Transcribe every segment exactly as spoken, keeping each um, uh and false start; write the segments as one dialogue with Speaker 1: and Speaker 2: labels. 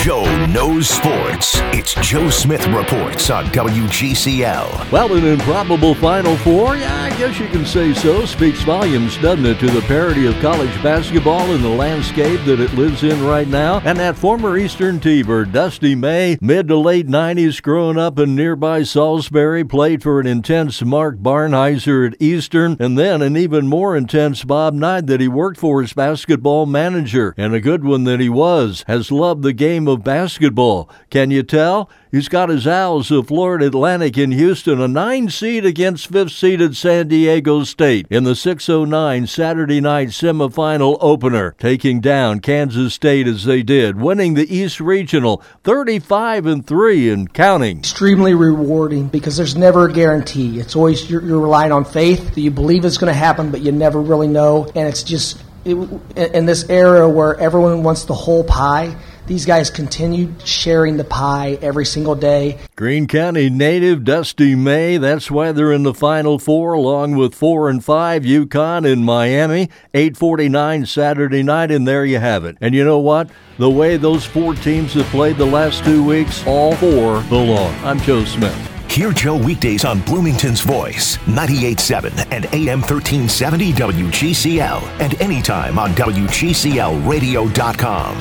Speaker 1: Joe knows sports. It's Joe Smith Reports on W G C L.
Speaker 2: Well, an improbable Final Four, yeah, I guess you can say so. Speaks volumes, doesn't it, to the parity of college basketball and the landscape that it lives in right now. And that former Eastern T-Bird, Dusty May, mid to late nineties, growing up in nearby Salisbury, played for an intense Mark Barnheiser at Eastern, and then an even more intense Bob Knight that he worked for as basketball manager, and a good one that he was, has loved the game of basketball. Can you tell? He's got his Owls of Florida Atlantic in Houston, a nine seed against fifth-seeded San Diego State in the six oh nine Saturday night semifinal opener, taking down Kansas State as they did, winning the East Regional thirty-five and three and counting.
Speaker 3: Extremely rewarding because there's never a guarantee. It's always you're, you're relying on faith that you believe it's going to happen, but you never really know. And it's just it, in this era where everyone wants the whole pie. These guys continued sharing the pie every single day.
Speaker 2: Greene County native Dusty May, that's why they're in the Final Four, along with four and five UConn in Miami, eight forty-nine Saturday night, and there you have it. And you know what? The way those four teams have played the last two weeks, all four belong. I'm Joe Smith.
Speaker 1: Hear Joe weekdays on Bloomington's Voice, ninety-eight point seven and A M thirteen seventy W G C L, and anytime on W G C L radio dot com.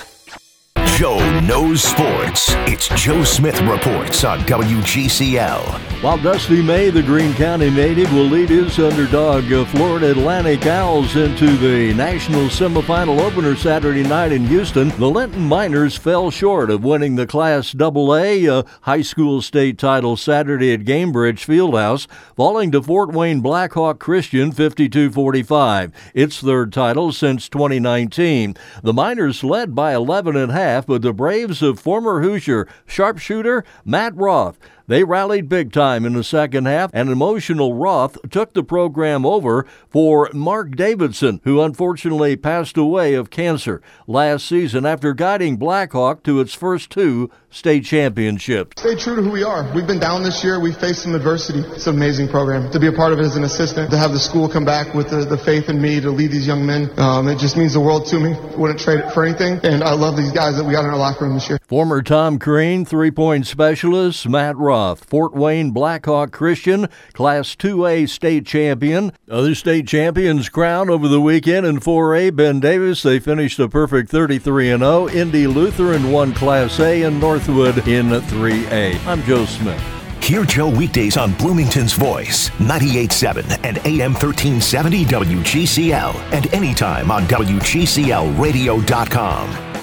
Speaker 1: Joe knows sports. It's Joe Smith Reports on W G C L.
Speaker 2: While Dusty May, the Greene County native, will lead his underdog uh, Florida Atlantic Owls into the national semifinal opener Saturday night in Houston, the Linton Miners fell short of winning the Class double A uh, high school state title Saturday at Gamebridge Fieldhouse, falling to Fort Wayne Blackhawk Christian fifty-two forty-five. Its third title since twenty nineteen. The Miners led by eleven and a half, but the Braves of former Hoosier sharpshooter Matt Roth, they rallied big time in the second half, and emotional Roth took the program over for Mark Davidson, who unfortunately passed away of cancer last season after guiding Blackhawk to its first two state championships.
Speaker 4: Stay true to who we are. We've been down this year. We've faced some adversity. It's an amazing program. To be a part of it as an assistant, to have the school come back with the, the faith in me to lead these young men, um, it just means the world to me. Wouldn't trade it for anything, and I love these guys that we got in our locker room this year.
Speaker 2: Former Tom Crean three-point specialist Matt Roth, Fort Wayne Blackhawk Christian, Class two A state champion. Other state champions crowned over the weekend in four A. Ben Davis, they finished a perfect thirty-three and oh. Indy Lutheran won Class A, and Northwood in three A. I'm Joe Smith.
Speaker 1: Hear Joe weekdays on Bloomington's Voice, ninety-eight point seven and A M thirteen seventy W G C L, and anytime on W G C L radio dot com.